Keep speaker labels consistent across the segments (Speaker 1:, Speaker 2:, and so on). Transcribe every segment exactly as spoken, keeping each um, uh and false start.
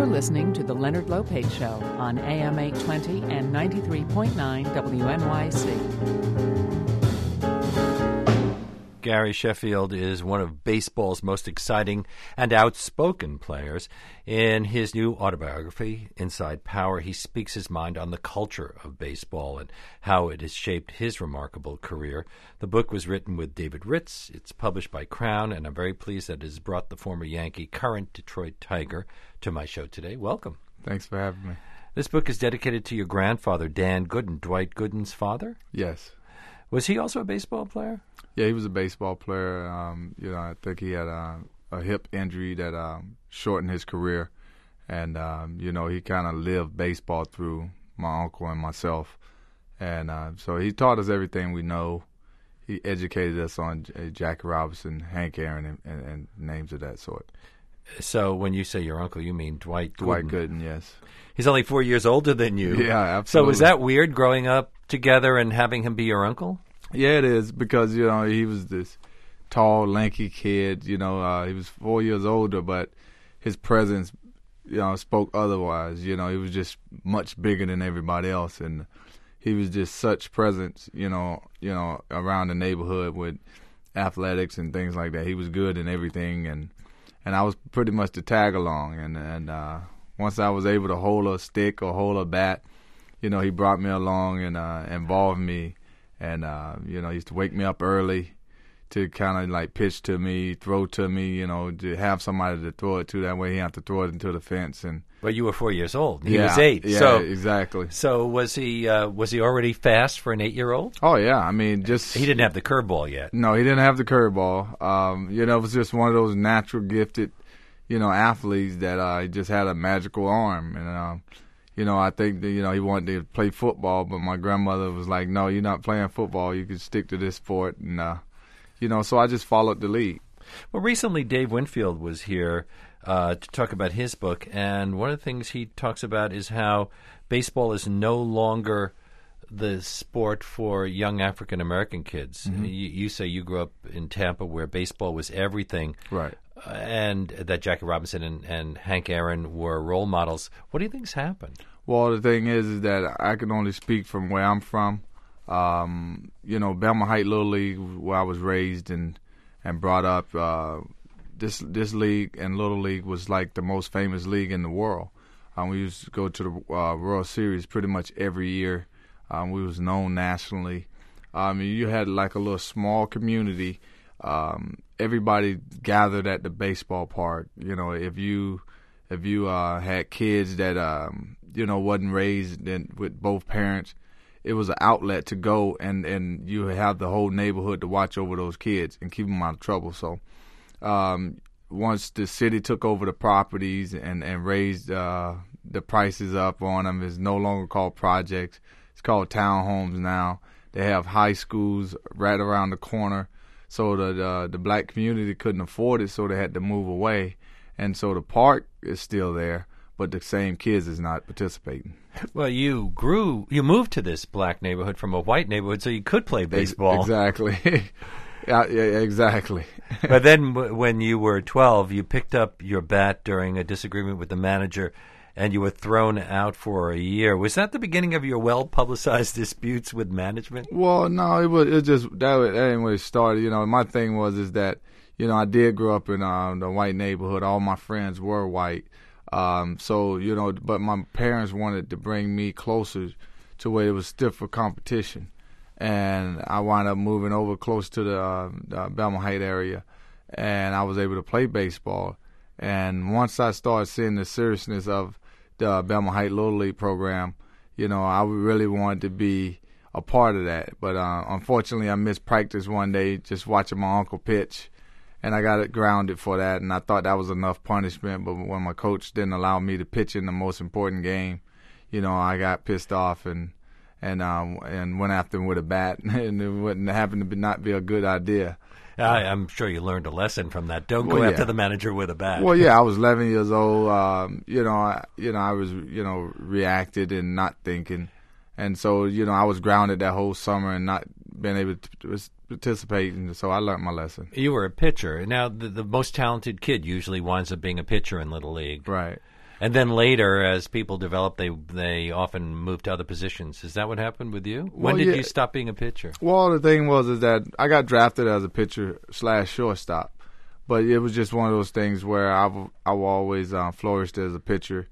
Speaker 1: You're listening to The Leonard Lopate Show on A M eight twenty and ninety-three point nine W N Y C.
Speaker 2: Gary Sheffield is one of baseball's most exciting and outspoken players. In his new autobiography, Inside Power, he speaks his mind on the culture of baseball and how it has shaped his remarkable career. The book was written with David Ritz. It's published by Crown, and I'm very pleased that it has brought the former Yankee, current Detroit Tiger, to my show today. Welcome.
Speaker 3: Thanks for having me.
Speaker 2: This book is dedicated to your grandfather, Dan Gooden, Dwight Gooden's father?
Speaker 3: Yes.
Speaker 2: Was he also a baseball player?
Speaker 3: Yeah, he was a baseball player. Um, you know, I think he had a, a hip injury that um, shortened his career, and um, you know, he kind of lived baseball through my uncle and myself, and uh, so he taught us everything we know. He educated us on J- Jackie Robinson, Hank Aaron, and, and, and names of that sort.
Speaker 2: So when you say your uncle, you mean Dwight Gooden?
Speaker 3: Dwight Gooden, yes.
Speaker 2: He's only four years older than you.
Speaker 3: Yeah, absolutely.
Speaker 2: So was that weird growing up together and having him be your uncle?
Speaker 3: Yeah, it is, because, you know, he was this tall, lanky kid. You know, uh, he was four years older, but his presence, you know, spoke otherwise. You know, he was just much bigger than everybody else, and he was just such presence, you know, you know, around the neighborhood with athletics and things like that. He was good in everything, and and I was pretty much the tag along. And and uh, once I was able to hold a stick or hold a bat, you know, he brought me along and uh, involved me. And, uh, you know, he used to wake me up early to kind of like pitch to me, throw to me, you know, to have somebody to throw it to. That way he had to throw it into the fence. And
Speaker 2: But you were four years old. He
Speaker 3: yeah,
Speaker 2: was eight.
Speaker 3: Yeah,
Speaker 2: so,
Speaker 3: exactly.
Speaker 2: So was he uh, was he already fast for an eight-year-old?
Speaker 3: Oh, yeah. I mean, just...
Speaker 2: He didn't have the curveball yet.
Speaker 3: No, he didn't have the curveball. Um, you know, it was just one of those natural gifted, you know, athletes that uh, he just had a magical arm. And, um, you know, I think that, you know, he wanted to play football, but my grandmother was like, no, you're not playing football. You can stick to this sport. And, uh, you know, so I just followed the lead.
Speaker 2: Well, recently Dave Winfield was here uh, to talk about his book, and one of the things he talks about is how baseball is no longer the sport for young African-American kids. Mm-hmm. You, you say you grew up in Tampa where baseball was everything.
Speaker 3: Right.
Speaker 2: Uh, and that Jackie Robinson and, and Hank Aaron were role models. What do you think's happened?
Speaker 3: Well, the thing is, is that I can only speak from where I'm from. Um, you know, Belmont Heights Little League, where I was raised and and brought up. Uh, this this league and Little League was like the most famous league in the world. Um, we used to go to the uh, World Series pretty much every year. Um, we was known nationally. Um, you had like a little small community. Um, everybody gathered at the baseball park. You know, if you if you uh, had kids that um, you know wasn't raised in, with both parents, it was an outlet to go and, and you have the whole neighborhood to watch over those kids and keep them out of trouble. So um, once the city took over the properties and and raised uh, the prices up on them, it's no longer called projects. It's called townhomes now. They have high schools right around the corner. So the, the the black community couldn't afford it, so they had to move away. And so the park is still there, but the same kids is not participating.
Speaker 2: Well, you grew, you moved to this black neighborhood from a white neighborhood, so you could play baseball.
Speaker 3: Exactly. yeah, yeah, exactly.
Speaker 2: But then w- when you were twelve, you picked up your bat during a disagreement with the manager, and you were thrown out for a year. Was that the beginning of your well-publicized disputes with management?
Speaker 3: Well, no, it was it just that, that ain't where it started. You know, my thing was is that you know I did grow up in um, the white neighborhood. All my friends were white, um, so you know, but my parents wanted to bring me closer to where it was stiffer competition, and I wound up moving over close to the, uh, the Belmont Heights area, and I was able to play baseball. And once I started seeing the seriousness of the Belmont Heights Little League program, you know, I really wanted to be a part of that. But uh, unfortunately, I missed practice one day just watching my uncle pitch, and I got it grounded for that. And I thought that was enough punishment. But when my coach didn't allow me to pitch in the most important game, you know, I got pissed off and and um, and went after him with a bat, and it wouldn't happen to be, not be a good idea.
Speaker 2: I, I'm sure you learned a lesson from that. Don't go
Speaker 3: well,
Speaker 2: after
Speaker 3: yeah.
Speaker 2: the manager with a bat.
Speaker 3: Well, yeah, I was eleven years old. Um, you know, I, you know, I was, you know, reacted and not thinking, and so you know, I was grounded that whole summer and not being able to participate. And so I learned my lesson.
Speaker 2: You were a pitcher. Now, the, the most talented kid usually winds up being a pitcher in Little League.
Speaker 3: Right.
Speaker 2: And then later, as people develop, they they often move to other positions. Is that what happened with you? When
Speaker 3: Well,
Speaker 2: did
Speaker 3: yeah.
Speaker 2: you stop being a pitcher?
Speaker 3: Well, the thing was is that I got drafted as a pitcher slash shortstop, but it was just one of those things where I've I've always uh, flourished as a pitcher.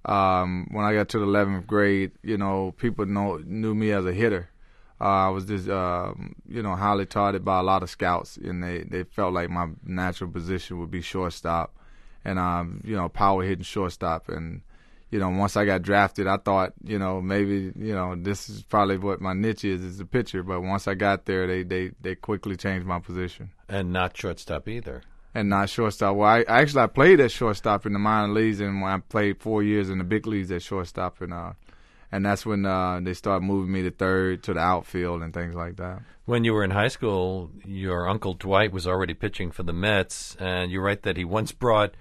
Speaker 3: Um, when I got to the eleventh grade, you know, people know, knew me as a hitter. Uh, I was just, um, you know, highly touted by a lot of scouts, and they, they felt like my natural position would be shortstop, and um, you know, power hitting shortstop. And you know, once I got drafted, I thought, you know, maybe, you know, this is probably what my niche is, is a pitcher. But once I got there, they they they quickly changed my position.
Speaker 2: And not shortstop either.
Speaker 3: And not shortstop. Well, I actually I played at shortstop in the minor leagues, and when I played four years in the big leagues at shortstop, and uh, and that's when uh, they started moving me to third, to the outfield, and things like that.
Speaker 2: When you were in high school, your uncle Dwight was already pitching for the Mets, and you write that he once brought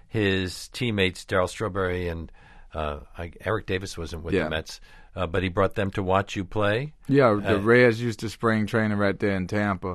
Speaker 2: his teammates Darryl Strawberry and uh, I, Eric Davis wasn't with
Speaker 3: Yeah.
Speaker 2: the Mets, uh, but he brought them to watch you play.
Speaker 3: Yeah, the
Speaker 2: Uh,
Speaker 3: Reds used to spring training right there in Tampa,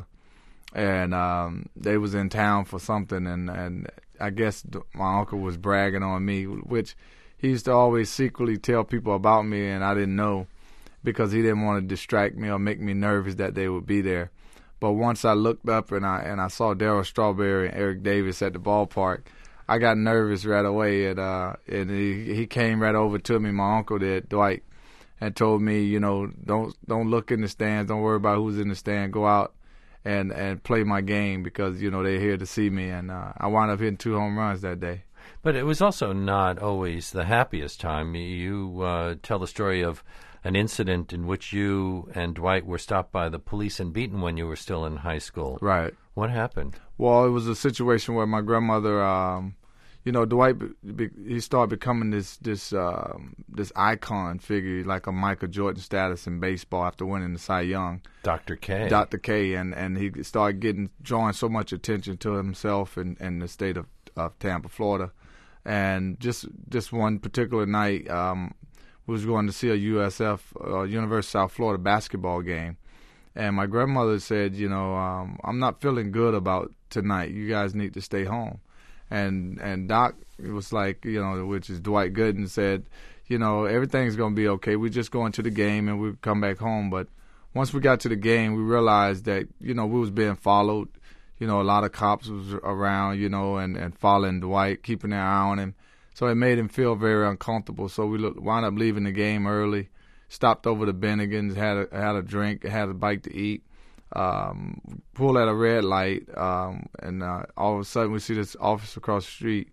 Speaker 3: and um, they was in town for something, and, and I guess th- my uncle was bragging on me, which he used to always secretly tell people about me, and I didn't know because he didn't want to distract me or make me nervous that they would be there. But once I looked up and I and I saw Darryl Strawberry and Eric Davis at the ballpark, I got nervous right away, and uh, and he he came right over to me, my uncle did, Dwight, and told me, you know, don't don't look in the stands, don't worry about who's in the stand, go out and and play my game because you know they're here to see me, and uh, I wound up hitting two home runs that day.
Speaker 2: But it was also not always the happiest time. You uh, tell the story of an incident in which you and Dwight were stopped by the police and beaten when you were still in high school.
Speaker 3: Right.
Speaker 2: What happened?
Speaker 3: Well, it was a situation where my grandmother, um, you know, Dwight, be, be, he started becoming this this um, this icon figure, like a Michael Jordan status in baseball after winning the Cy Young.
Speaker 2: Doctor K.
Speaker 3: Doctor K, and, and he started getting drawing so much attention to himself and, and the state of, of Tampa, Florida. And just just one particular night, um, we was going to see a U S F, uh, University of South Florida basketball game. And my grandmother said, you know, um, I'm not feeling good about tonight. You guys need to stay home. And and Doc was like, you know, which is Dwight Gooden, said, you know, everything's going to be okay. We're just going to the game and we'll come back home. But once we got to the game, we realized that, you know, we was being followed. You know, a lot of cops was around, you know, and, and following Dwight, keeping their eye on him. So it made him feel very uncomfortable. So we look, wound up leaving the game early, stopped over to Bennigan's, had a, had a drink, had a bite to eat, um, pulled at a red light, um, and uh, all of a sudden we see this officer across the street.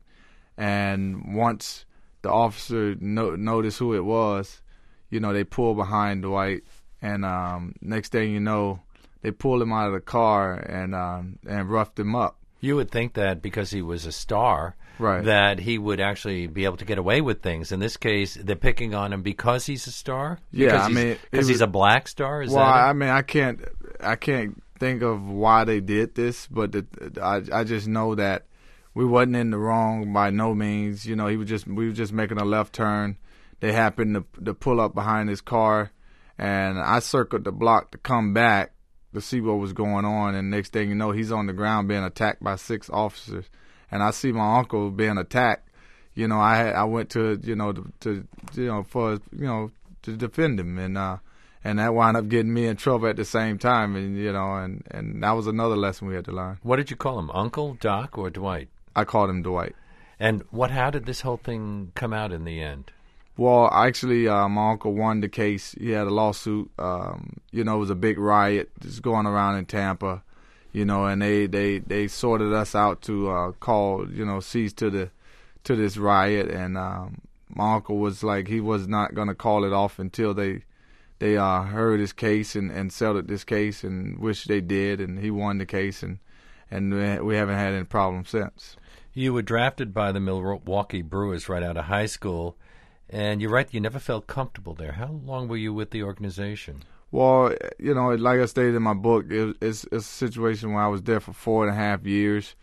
Speaker 3: And once the officer no- noticed who it was, you know, they pulled behind Dwight. And um, next thing you know, they pulled him out of the car and um, and roughed him up.
Speaker 2: You would think that because he was a star,
Speaker 3: Right.
Speaker 2: that he would actually be able to get away with things. In this case, they're picking on him because he's a star?
Speaker 3: Yeah,
Speaker 2: because
Speaker 3: I
Speaker 2: he's,
Speaker 3: mean, it
Speaker 2: because
Speaker 3: was-
Speaker 2: he's a black star? Is
Speaker 3: well,
Speaker 2: that it?
Speaker 3: I mean, I can't, I can't think of why they did this, but the, I, I just know that we wasn't in the wrong by no means. You know, he was just, we were just making a left turn. They happened to, to pull up behind his car, and I circled the block to come back to see what was going on. And next thing you know, he's on the ground being attacked by six officers, and I see my uncle being attacked. You know, I had, I went to, you know, to, to you know for you know to defend him, and uh, and that wound up getting me in trouble at the same time, and you know, and, and that was another lesson we had to learn.
Speaker 2: What did you call him, Uncle, Doc, or Dwight?
Speaker 3: I called him Dwight.
Speaker 2: And what? How did this whole thing come out in the end?
Speaker 3: Well, actually, uh, my uncle won the case. He had a lawsuit. Um, you know, it was a big riot just going around in Tampa. You know, and they, they, they sorted us out to uh, call, you know, cease to the to this riot. And um, my uncle was like, he was not going to call it off until they they uh, heard his case and, and settled this case, and which they did. And he won the case, and and we haven't had any problems since.
Speaker 2: You were drafted by the Milwaukee Brewers right out of high school, and you're right, you never felt comfortable there. How long were you with the organization?
Speaker 3: Well, you know, like I stated in my book, it, it's, it's a situation where I was there for four and a half years.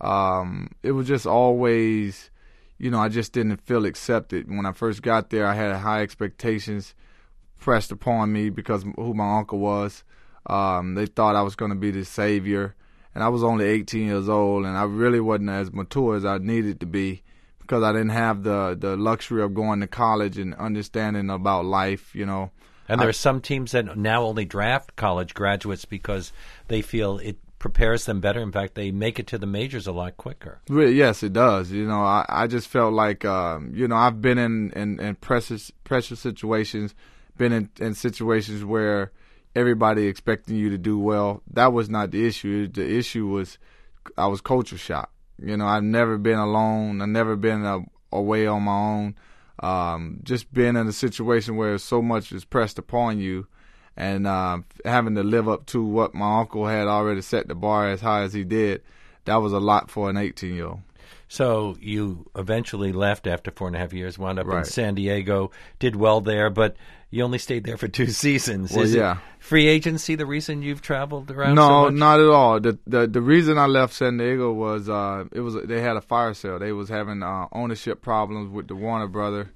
Speaker 3: Um, it was just always, you know, I just didn't feel accepted. When I first got there, I had high expectations pressed upon me because of who my uncle was. Um, they thought I was going to be the savior, and I was only eighteen years old, and I really wasn't as mature as I needed to be because I didn't have the, the luxury of going to college and understanding about life, you know.
Speaker 2: And there
Speaker 3: I,
Speaker 2: are some teams that now only draft college graduates because they feel it prepares them better. In fact, they make it to the majors a lot quicker.
Speaker 3: Really, yes, it does. You know, I, I just felt like, um, you know, I've been in, in, in pressure, pressure situations, been in, in situations where everybody expecting you to do well. That was not the issue. The issue was I was culture shock. You know, I've never been alone. I've never been a, away on my own. Um, just being in a situation where so much is pressed upon you and uh, having to live up to what my uncle had already set the bar as high as he did, that was a lot for an eighteen-year-old.
Speaker 2: So you eventually left after four and a half years, wound up
Speaker 3: Right.
Speaker 2: in San Diego, did well there, but you only stayed there for two seasons.
Speaker 3: Well,
Speaker 2: Is
Speaker 3: yeah.
Speaker 2: it free agency the reason you've traveled around
Speaker 3: No,
Speaker 2: so much?
Speaker 3: not at all. The, the the reason I left San Diego was uh, it was they had a fire sale. They was having uh, ownership problems with the Warner brother,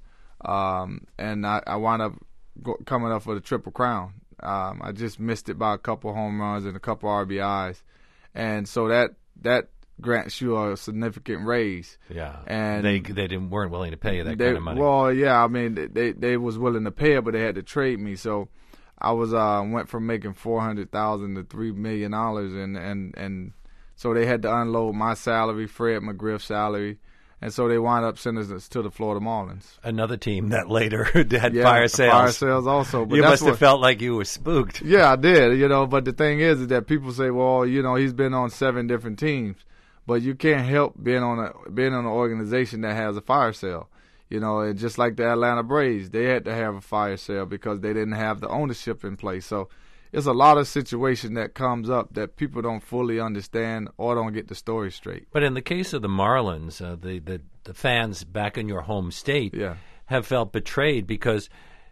Speaker 3: um, and I, I wound up go, coming up for the Triple Crown. Um, I just missed it by a couple home runs and a couple R B Is, and so that that grants you a significant raise.
Speaker 2: Yeah,
Speaker 3: And
Speaker 2: they they didn't weren't willing to pay you that
Speaker 3: they,
Speaker 2: kind of money.
Speaker 3: Well, yeah, I mean they they was willing to pay it, but they had to trade me. So I was uh went from making four hundred thousand to three million dollars, and and and so they had to unload my salary, Fred McGriff's salary, and so they wound up sending us to the Florida Marlins.
Speaker 2: Another team that later had
Speaker 3: Yeah,
Speaker 2: fire sales.
Speaker 3: Fire sales also. But
Speaker 2: You
Speaker 3: that's
Speaker 2: must have
Speaker 3: what,
Speaker 2: felt like you were spooked.
Speaker 3: Yeah, I did. You know, but the thing is, is that people say, well, you know, he's been on seven different teams. But you can't help being on a being on an organization that has a fire sale, you know. And just like the Atlanta Braves, they had to have a fire sale because they didn't have the ownership in place. So it's a lot of situation that comes up that people don't fully understand or don't get the story straight.
Speaker 2: But in the case of the Marlins, uh, the, the the fans back in your home state
Speaker 3: Yeah.
Speaker 2: have felt betrayed because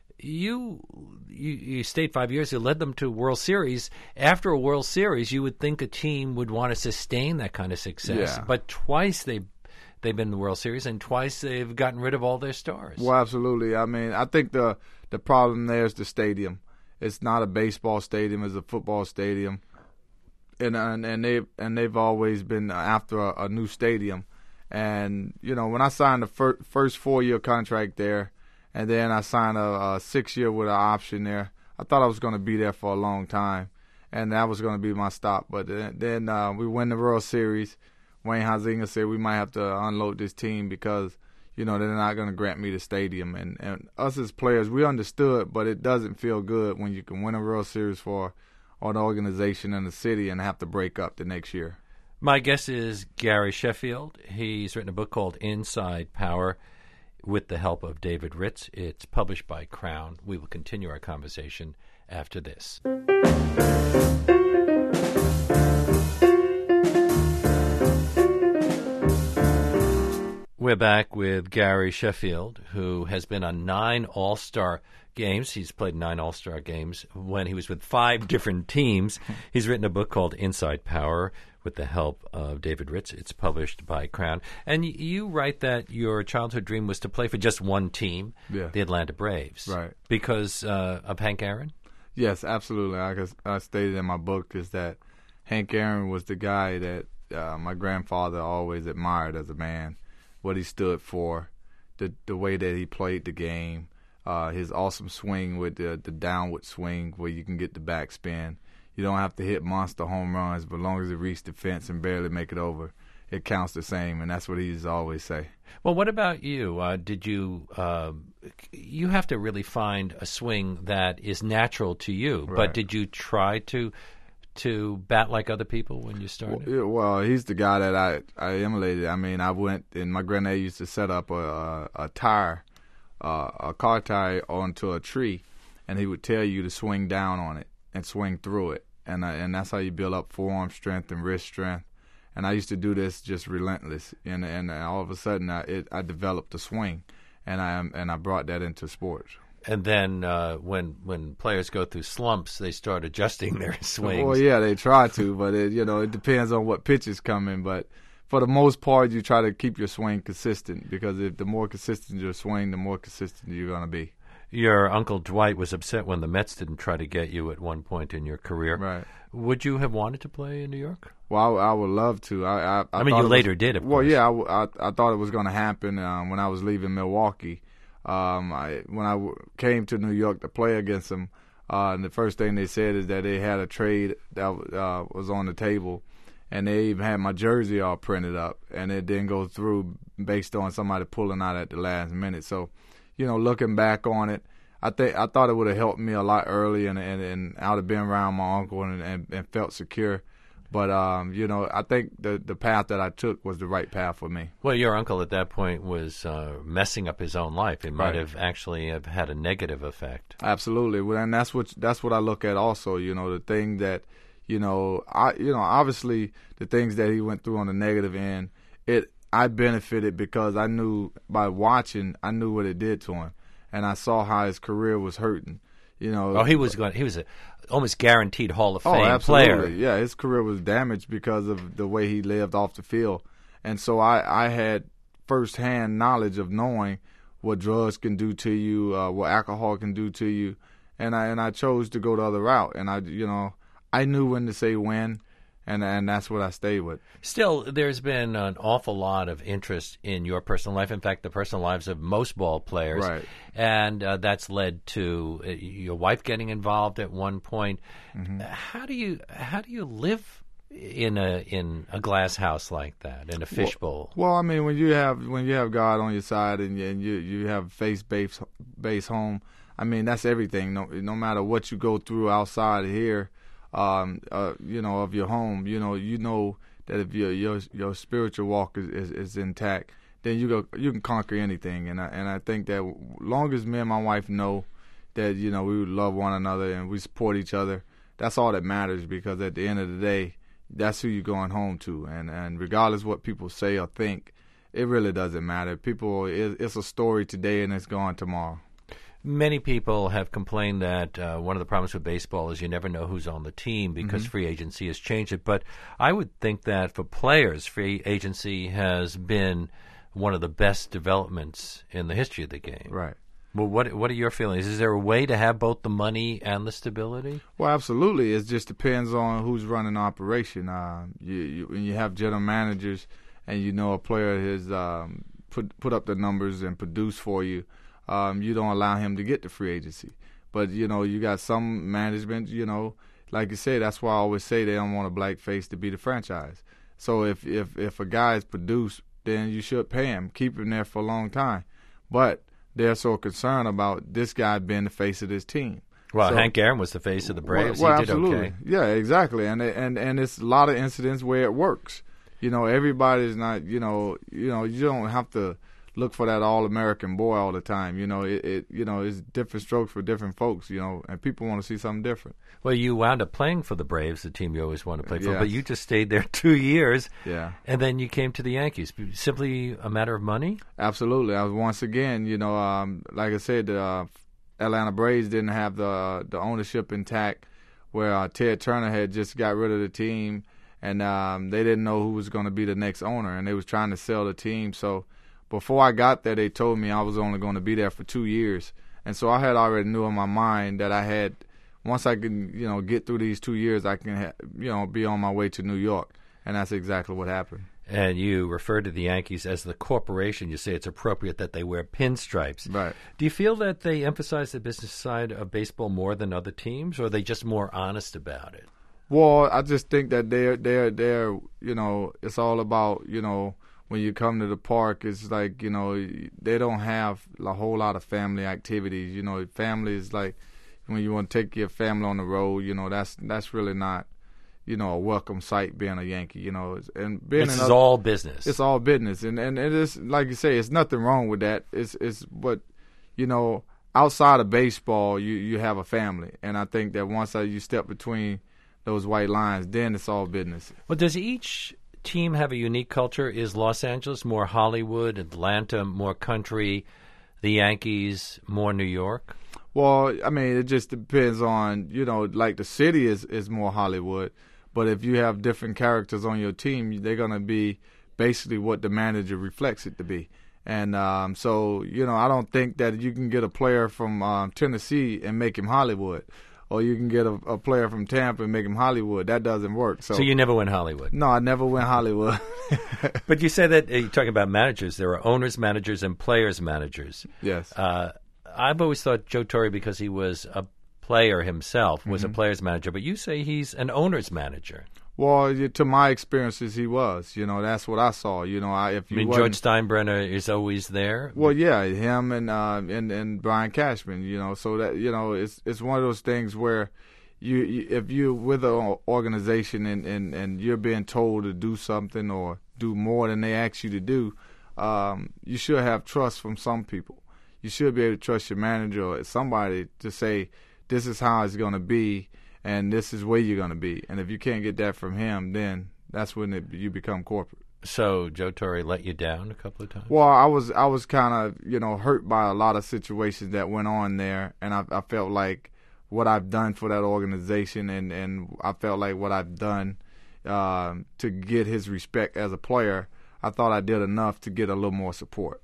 Speaker 2: you, you you stayed five years. You led them to a World Series. After a World Series, you would think a team would want to sustain that kind of success.
Speaker 3: Yeah.
Speaker 2: But twice they've they've been in the World Series, and twice they've gotten rid of all their stars.
Speaker 3: Well, absolutely. I mean, I think the the problem there is the stadium. It's not a baseball stadium; it's a football stadium, and and, and they and they've always been after a, a new stadium. And you know, when I signed the fir- first four year contract there, and then I signed a, a six year with an option there, I thought I was going to be there for a long time, and that was going to be my stop. But then, then uh, we win the World Series. Wayne Huizenga said we might have to unload this team because, you know, they're not going to grant me the stadium. And, and us as players, we understood, but it doesn't feel good when you can win a World Series for an organization in the city and have to break up the next year.
Speaker 2: My guest is Gary Sheffield. He's written a book called Inside Power with the help of David Ritz. It's published by Crown. We will continue our conversation after this. We're back with Gary Sheffield, who has been on nine All-Star games. He's played nine All-Star games when he was with five different teams. He's written a book called Inside Power with the help of David Ritz. It's published by Crown. And y- you write that your childhood dream was to play for just one team,
Speaker 3: Yeah.
Speaker 2: the Atlanta Braves.
Speaker 3: Right.
Speaker 2: Because uh, of Hank Aaron?
Speaker 3: Yes, absolutely. Like I stated in my book, is that Hank Aaron was the guy that uh, my grandfather always admired as a man, what he stood for, the the way that he played the game, uh, his awesome swing with the, the downward swing where you can get the backspin. You don't have to hit monster home runs, but as long as it reaches the fence and barely make it over, it counts the same, and that's what he used to always say.
Speaker 2: Well, what about you? Uh, did you uh, you have to really find a swing that is natural to you,
Speaker 3: Right.
Speaker 2: but did you try to to bat like other people when you started?
Speaker 3: Well, yeah, well, he's the guy that I, I emulated. I mean, I went, and my granddad used to set up a, a, a tire, uh, a car tire onto a tree, and he would tell you to swing down on it and swing through it. And I, and that's how you build up forearm strength and wrist strength. And I used to do this just relentless. And and all of a sudden, I, it, I developed a swing, and I and I brought that into sports.
Speaker 2: And then uh, when when players go through slumps, they start adjusting their swings.
Speaker 3: Well, yeah, they try to, but it, you know, it depends on what pitch is coming. But for the most part, you try to keep your swing consistent, because if the more consistent your swing, the more consistent you're going to be.
Speaker 2: Your Uncle Dwight was upset when the Mets didn't try to get you at one point in your career.
Speaker 3: Right.
Speaker 2: Would you have wanted to play in New York?
Speaker 3: Well, I, I would love to. I, I, I,
Speaker 2: I mean, you later
Speaker 3: was,
Speaker 2: did, of
Speaker 3: well,
Speaker 2: course.
Speaker 3: yeah, I, I, I thought it was going to happen um, when I was leaving Milwaukee. Um, I, when I w- came to New York to play against them, uh, and the first thing they said is that they had a trade that uh, was on the table, and they even had my jersey all printed up, and it didn't go through based on somebody pulling out at the last minute. So, you know, looking back on it, I think I thought it would have helped me a lot early, and and, and I would have been around my uncle and, and, and felt secure. But um, you know, I think the the path that I took was the right path for me.
Speaker 2: Well, your uncle at that point was uh, messing up his own life. It might
Speaker 3: Right.
Speaker 2: have actually have had a negative effect.
Speaker 3: Absolutely, well, and that's what that's what I look at also. You know, the thing that, you know, I you know obviously the things that he went through on the negative end, it I benefited because I knew by watching, I knew what it did to him, and I saw how his career was hurting. You know,
Speaker 2: Oh, he was going. He was a almost guaranteed Hall of
Speaker 3: oh,
Speaker 2: Fame
Speaker 3: absolutely.
Speaker 2: player.
Speaker 3: Yeah, his career was damaged because of the way he lived off the field, and so I I had firsthand knowledge of knowing what drugs can do to you, uh, what alcohol can do to you, and I and I chose to go the other route, and I you know I knew when to say when, and and that's what I stayed with.
Speaker 2: Still, there's been an awful lot of interest in your personal life. In fact, the personal lives of most ball players.
Speaker 3: Right.
Speaker 2: And uh, that's led to uh, your wife getting involved at one point.
Speaker 3: Mm-hmm.
Speaker 2: How do you how do you live in a in a glass house like that, in a fishbowl?
Speaker 3: Well, I mean, when you have when you have God on your side and you and you, you have faith based based home, I mean that's everything. No no matter what you go through outside of here, um, uh, you know, of your home, you know, you know that if your your your spiritual walk is, is, is intact, then you go you can conquer anything. And I and I think that long as me and my wife know that, you know, we would love one another and we support each other, that's all that matters, because at the end of the day, that's who you're going home to. And and regardless what people say or think, it really doesn't matter. People, it, it's a story today and it's gone tomorrow.
Speaker 2: Many people have complained that uh, one of the problems with baseball is you never know who's on the team because
Speaker 3: Mm-hmm.
Speaker 2: free agency has changed it. But I would think that for players, free agency has been one of the best developments in the history of the game.
Speaker 3: Right.
Speaker 2: Well, what what are your feelings? Is there a way to have both the money and the stability?
Speaker 3: Well, absolutely. It just depends on who's running the operation. Uh, you, you, when you have general managers and you know a player has um, put put up the numbers and produced for you, um, you don't allow him to get to free agency. But, you know, you got some management, you know, like you said, that's why I always say they don't want a black face to be the franchise. So if, if, if a guy is produced, then you should pay him, keep him there for a long time. But they're so concerned about this guy being the face of this team.
Speaker 2: Well,
Speaker 3: So-
Speaker 2: Hank Aaron was the face of the Braves.
Speaker 3: Well, well,
Speaker 2: he did
Speaker 3: absolutely.
Speaker 2: okay.
Speaker 3: Yeah, exactly. And and and it's a lot of incidents where it works. You know, everybody's not. You know, you know, you don't have to look for that all-American boy all the time. You know, it, it you know, it's different strokes for different folks. You know, and people want to see something different.
Speaker 2: Well, you wound up playing for the Braves, the team you always wanted to play for,
Speaker 3: Yes.
Speaker 2: but you just stayed there two years,
Speaker 3: Yeah.
Speaker 2: and then you came to the Yankees. Simply a matter of money?
Speaker 3: Absolutely. I was once again, you know, um, like I said, the uh, Atlanta Braves didn't have the the ownership intact, where uh, Ted Turner had just got rid of the team, and um, they didn't know who was going to be the next owner, and they was trying to sell the team. So before I got there, they told me I was only going to be there for two years, and so I had already knew in my mind that I had, once I can, you know, get through these two years, I can, ha- you know, be on my way to New York, and that's exactly what happened.
Speaker 2: And you refer to the Yankees as the corporation. You say it's appropriate that they wear pinstripes.
Speaker 3: Right.
Speaker 2: Do you feel that they emphasize the business side of baseball more than other teams, or are they just more honest about it?
Speaker 3: Well, I just think that they're they're they're you know, it's all about, you know, when you come to the park, it's like, you know, they don't have a whole lot of family activities. You know, family is like when you want to take your family on the road. You know, that's that's really not, you know, a welcome sight being a Yankee. You know, It's- and being
Speaker 2: This
Speaker 3: in
Speaker 2: is
Speaker 3: other-
Speaker 2: all business.
Speaker 3: It's all business, and and it is, like you say, it's nothing wrong with that. It's it's but, you know, outside of baseball, you you have a family, and I think that once you step between those white lines, then it's all business.
Speaker 2: Well, does each team have a unique culture? Is Los Angeles more Hollywood, Atlanta more country, the Yankees more New York?
Speaker 3: Well, I mean, it just depends on, you know, like the city is, is more Hollywood, but if you have different characters on your team, they're going to be basically what the manager reflects it to be. And um, so, you know, I don't think that you can get a player from um, Tennessee and make him Hollywood, or you can get a, a player from Tampa and make him Hollywood. That doesn't work. So,
Speaker 2: so you never went Hollywood?
Speaker 3: No, I never went Hollywood.
Speaker 2: But you say that, uh, you're talking about managers. There are owners, managers, and players, managers.
Speaker 3: Yes.
Speaker 2: Uh, I've always thought Joe Torre, because he was a player himself, was
Speaker 3: mm-hmm.
Speaker 2: a player's manager. But you say he's an owner's manager.
Speaker 3: Well, to my experiences, he was. You know, that's what I saw. You know, I, if you
Speaker 2: I mean, George Steinbrenner is always there.
Speaker 3: Well, yeah, him and uh, and and Brian Cashman. You know, so that you know, it's it's one of those things where you, you if you're with an organization and, and, and you're being told to do something or do more than they ask you to do, um, you should have trust from some people. You should be able to trust your manager or somebody to say, this is how it's going to be. And this is where you're going to be. And if you can't get that from him, then that's when it, you become corporate.
Speaker 2: So Joe Torre let you down a couple of times?
Speaker 3: Well, I was I was kind of, you know, hurt by a lot of situations that went on there. And I, I felt like what I've done for that organization and, and I felt like what I've done uh, to get his respect as a player, I thought I did enough to get a little more support.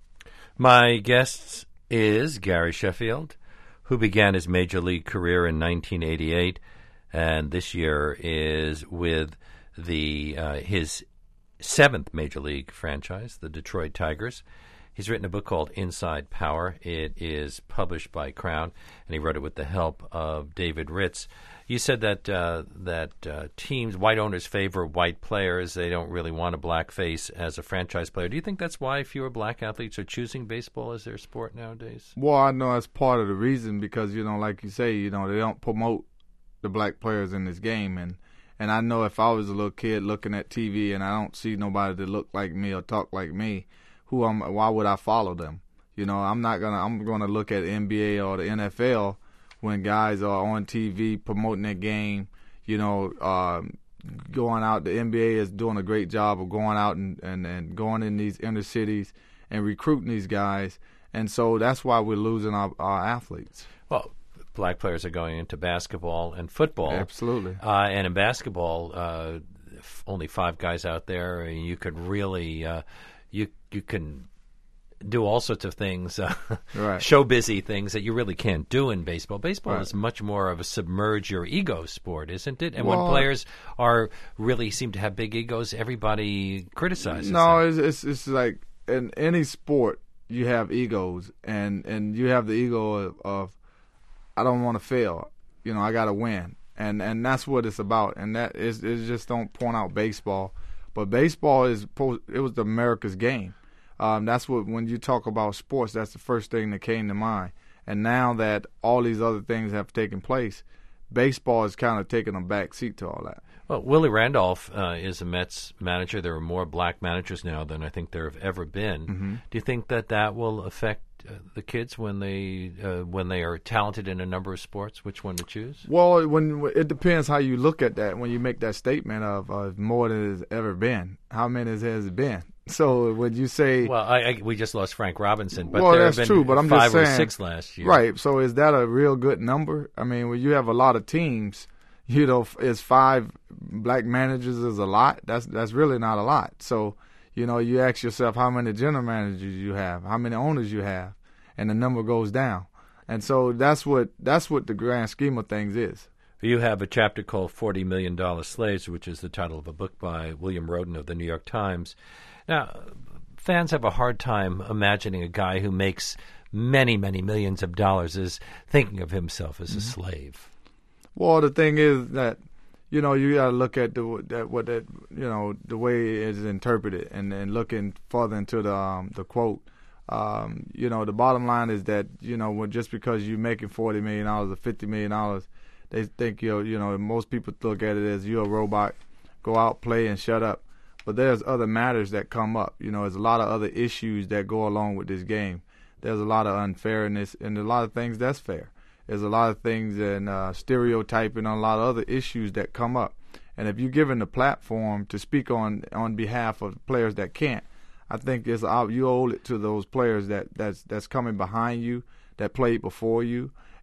Speaker 2: My guest is Gary Sheffield, who began his major league career in nineteen eighty-eight, and this year is with the uh, his seventh major league franchise, the Detroit Tigers. He's written a book called Inside Power. It is published by Crown, and he wrote it with the help of David Ritz. You said that uh, that uh, teams, white owners favor white players. They don't really want a black face as a franchise player. Do you think that's why fewer black athletes are choosing baseball as their sport nowadays?
Speaker 3: Well, I know that's part of the reason because, you know, like you say, you know, they don't promote the black players in this game. And, and I know if I was a little kid looking at T V and I don't see nobody that look like me or talk like me, who am, why would I follow them? You know, I'm not going to, I'm going to look at the N B A or the N F L when guys are on T V promoting their game, you know, um, going out. The N B A is doing a great job of going out and, and, and going in these inner cities and recruiting these guys. And so that's why we're losing our, our athletes.
Speaker 2: Well, black players are going into basketball and football.
Speaker 3: Absolutely.
Speaker 2: Uh, and in basketball, uh, f- only five guys out there. And you could really, uh, you you can do all sorts of things, uh,
Speaker 3: right.
Speaker 2: show busy things that you really can't do in baseball. Baseball
Speaker 3: right.
Speaker 2: is much more of a submerge your ego sport, isn't it? And
Speaker 3: well,
Speaker 2: when players are really seem to have big egos, everybody criticizes
Speaker 3: no,
Speaker 2: them.
Speaker 3: it's, it's it's like in any sport you have egos, and, and you have the ego of, of I don't want to fail. You know, I got to win, and and that's what it's about. And that is it just don't point out baseball, but baseball is it was the America's game. Um, that's what, when you talk about sports, that's the first thing that came to mind. And now that all these other things have taken place, baseball is kind of taking a back seat to all that.
Speaker 2: Well, Willie Randolph uh, is a Mets manager. There are more black managers now than I think there have ever been.
Speaker 3: Mm-hmm.
Speaker 2: Do you think that that will affect uh, the kids when they uh, when they are talented in a number of sports, which one to choose?
Speaker 3: Well, when it depends how you look at that. When you make that statement of uh, more than it's ever been, how many has it been? So when you say,
Speaker 2: well, I, I, we just lost Frank Robinson, but
Speaker 3: well,
Speaker 2: there
Speaker 3: that's
Speaker 2: have been
Speaker 3: true. But I'm
Speaker 2: five
Speaker 3: just saying,
Speaker 2: or six last year,
Speaker 3: right? So is that a real good number? I mean, when you have a lot of teams, you know, is five black managers is a lot? That's that's really not a lot. So you know, you ask yourself how many general managers you have, how many owners you have, and the number goes down. And so that's what that's what the grand scheme of things is.
Speaker 2: You have a chapter called forty million dollars Slaves, which is the title of a book by William Roden of the New York Times. Now, fans have a hard time imagining a guy who makes many, many millions of dollars as thinking of himself as a mm-hmm. slave.
Speaker 3: Well, the thing is that, you know, you got to look at the that what that you know the way it is interpreted, and, and looking further into the um, the quote. Um, you know, the bottom line is that, you know, when, just because you're making forty million dollars or fifty million dollars, they think you're, you know, most people look at it as you're a robot, go out, play, and shut up. But there's other matters that come up. You know, there's a lot of other issues that go along with this game. There's a lot of unfairness and a lot of things that's fair. There's a lot of things and uh, stereotyping and a lot of other issues that come up. And if you're given the platform to speak on on behalf of players that can't, I think it's, you owe it to those players that that's that's coming behind you, that played before you,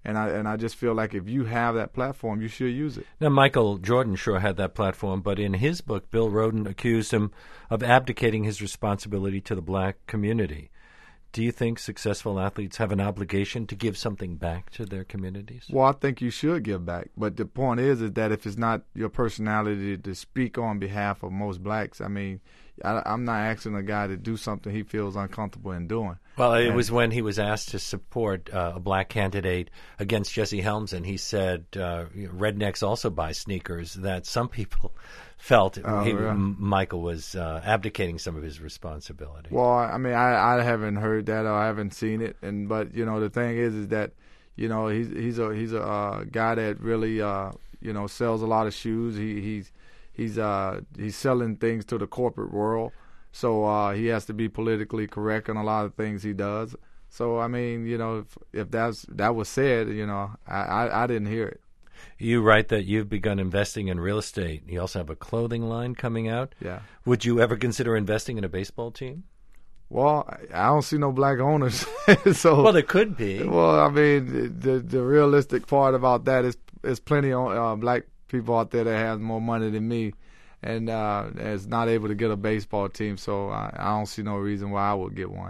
Speaker 3: And I and I just feel like if you have that platform, you should use it.
Speaker 2: Now, Michael Jordan sure had that platform, but in his book, Bill Rhoden accused him of abdicating his responsibility to the black community. Do you think successful athletes have an obligation to give something back to their communities?
Speaker 3: Well, I think you should give back. But the point is, is that if it's not your personality to speak on behalf of most blacks, I mean, I, I'm not asking a guy to do something he feels uncomfortable in doing.
Speaker 2: Well, it
Speaker 3: and,
Speaker 2: was when he was asked to support uh, a black candidate against Jesse Helms, and he said, uh, you know, rednecks also buy sneakers, that some people felt
Speaker 3: oh,
Speaker 2: he,
Speaker 3: yeah.
Speaker 2: M- Michael was uh, abdicating some of his responsibility.
Speaker 3: Well, I mean, I, I haven't heard that or I haven't seen it, and but you know, the thing is, is that you know he's he's a he's a uh, guy that really uh, you know sells a lot of shoes. He he's he's uh, he's selling things to the corporate world. So uh, he has to be politically correct on a lot of things he does. So I mean, you know, if, if that's that was said, you know, I, I, I didn't hear it.
Speaker 2: You write that you've begun investing in real estate. You also have a clothing line coming out.
Speaker 3: Yeah.
Speaker 2: Would you ever consider investing in a baseball team?
Speaker 3: Well, I don't see no black owners. so
Speaker 2: well, there could be.
Speaker 3: Well, I mean, the the realistic part about that is is plenty of uh, black people out there that have more money than me. And uh, is not able to get a baseball team, so I, I don't see no reason why I would get one.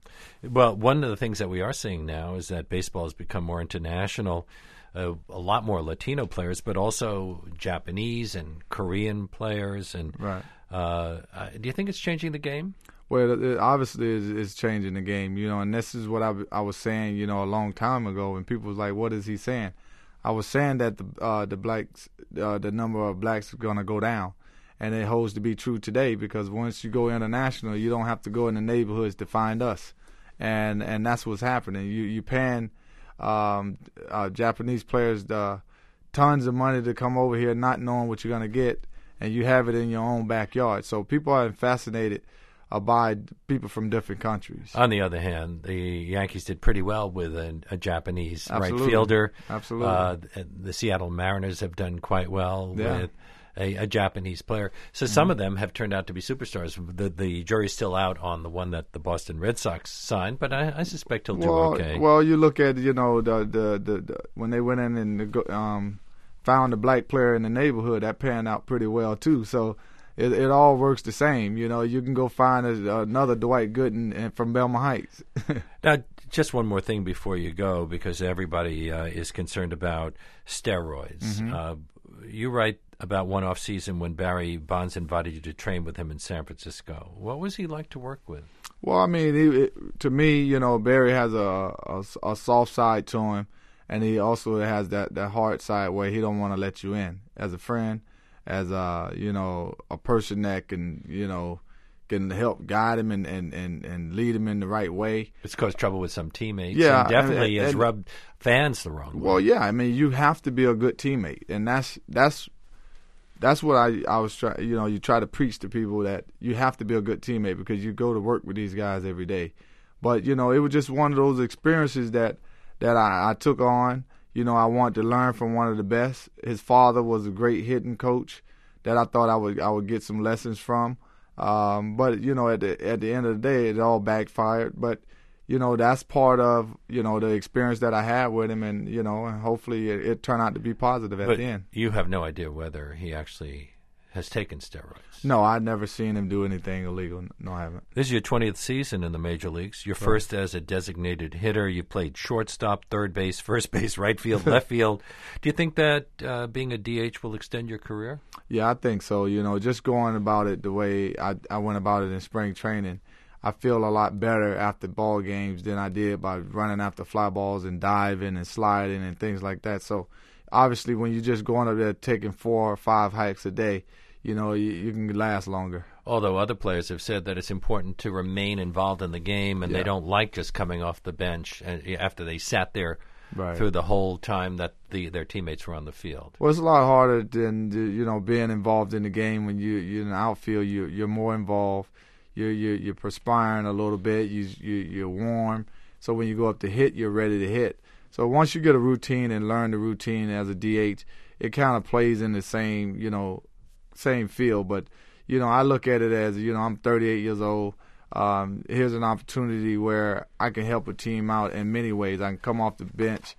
Speaker 2: Well, one of the things that we are seeing now is that baseball has become more international, uh, a lot more Latino players, but also Japanese and Korean players. And
Speaker 3: right.
Speaker 2: uh, uh, do you think it's changing the game?
Speaker 3: Well, it obviously is, is changing the game, you know, and this is what I, I was saying, you know, a long time ago, and people was like, what is he saying? I was saying that the uh, the blacks, uh, the number of blacks is going to go down. And it holds to be true today because once you go international, you don't have to go in the neighborhoods to find us, and and that's what's happening. You you paying um, uh, Japanese players uh, tons of money to come over here, not knowing what you're gonna get, and you have it in your own backyard. So people are fascinated uh, by people from different countries.
Speaker 2: On the other hand, the Yankees did pretty well with a, a Japanese
Speaker 3: Absolutely.
Speaker 2: right fielder.
Speaker 3: Absolutely,
Speaker 2: uh, the Seattle Mariners have done quite well
Speaker 3: yeah.
Speaker 2: with A, a Japanese player. So some mm-hmm. of them have turned out to be superstars. The the jury's still out on the one that the Boston Red Sox signed, but I, I suspect he'll
Speaker 3: well,
Speaker 2: do okay.
Speaker 3: Well, you look at, you know, the the, the, the when they went in and um, found a black player in the neighborhood, that panned out pretty well too. So it, it all works the same. You know, you can go find a, another Dwight Gooden and from Belmont Heights.
Speaker 2: Now, just one more thing before you go, because everybody uh, is concerned about steroids.
Speaker 3: Mm-hmm.
Speaker 2: Uh, you write about one off season when Barry Bonds invited you to train with him in San Francisco. What was he like to work with?
Speaker 3: Well, I mean, he, it, to me, you know, Barry has a, a, a soft side to him, and he also has that, that hard side where he don't want to let you in as a friend, as a, you know, a person that can, you know, can help guide him and, and, and, and lead him in the right way.
Speaker 2: It's caused trouble with some teammates.
Speaker 3: Yeah,
Speaker 2: and definitely
Speaker 3: and, and,
Speaker 2: has rubbed fans the wrong way.
Speaker 3: Well, yeah, I mean, you have to be a good teammate, and that's that's that's what I I was trying. You know, you try to preach to people that you have to be a good teammate because you go to work with these guys every day. But you know, it was just one of those experiences that that I, I took on. You know, I wanted to learn from one of the best. His father was a great hitting coach that I thought I would I would get some lessons from. Um, but you know, at the at the end of the day, it all backfired. But you know, that's part of you know the experience that I had with him, and you know, and hopefully it, it turned out to be positive at
Speaker 2: but
Speaker 3: the end.
Speaker 2: You have no idea whether he actually has taken steroids.
Speaker 3: No, I've never seen him do anything illegal. No, I haven't.
Speaker 2: This is your twentieth season in the major leagues. Your
Speaker 3: Right.
Speaker 2: first as a designated hitter. You played shortstop, third base, first base, right field, left field. Do you think that uh, being a D H will extend your career?
Speaker 3: Yeah, I think so. You know, just going about it the way I, I went about it in spring training, I feel a lot better after ball games than I did by running after fly balls and diving and sliding and things like that. So, obviously, when you're just going up there taking four or five hikes a day, you know, you, you can last longer.
Speaker 2: Although other players have said that it's important to remain involved in the game, and
Speaker 3: Yeah.
Speaker 2: they don't like just coming off the bench after they sat there
Speaker 3: Right.
Speaker 2: through the whole time that the, their teammates were on the field.
Speaker 3: Well, it's a lot harder than you know being involved in the game. When you you're in the outfield, you you're more involved. You're you're, you're perspiring a little bit. You, you you're warm. So when you go up to hit, you're ready to hit. So once you get a routine and learn the routine as a D H, it kind of plays in the same you know same field. But you know I look at it as you know I'm thirty-eight years old. Um, here's an opportunity where I can help a team out in many ways. I can come off the bench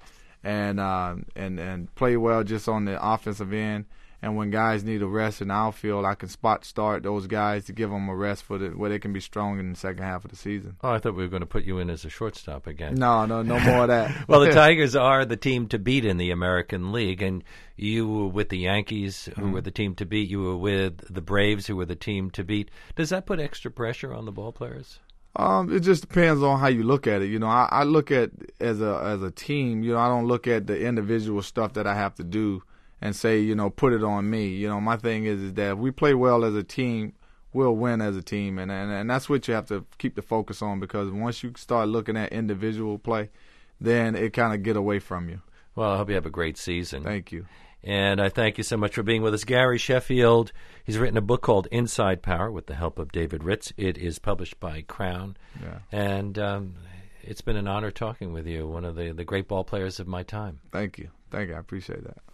Speaker 3: and uh, and and play well just on the offensive end. And when guys need a rest in the outfield, I can spot start those guys to give them a rest for the, where they can be strong in the second half of the season.
Speaker 2: Oh, I thought we were going to put you in as a shortstop again.
Speaker 3: No, no, no more of that.
Speaker 2: Well, the Tigers are the team to beat in the American League, and you were with the Yankees, who mm-hmm. were the team to beat. You were with the Braves, who were the team to beat. Does that put extra pressure on the ball players?
Speaker 3: Um, it just depends on how you look at it. You know, I, I look at as a as a team. You know, I don't look at the individual stuff that I have to do and say, you know, put it on me. You know, my thing is, is that if we play well as a team, we'll win as a team. And, and, and that's what you have to keep the focus on, because once you start looking at individual play, then it kind of get away from you.
Speaker 2: Well, I hope you have a great season.
Speaker 3: Thank you.
Speaker 2: And I thank you so much for being with us. Gary Sheffield, he's written a book called Inside Power with the help of David Ritz. It is published by Crown.
Speaker 3: Yeah.
Speaker 2: And um, it's been an honor talking with you, one of the, the great ball players of my time.
Speaker 3: Thank you. Thank you. I appreciate that.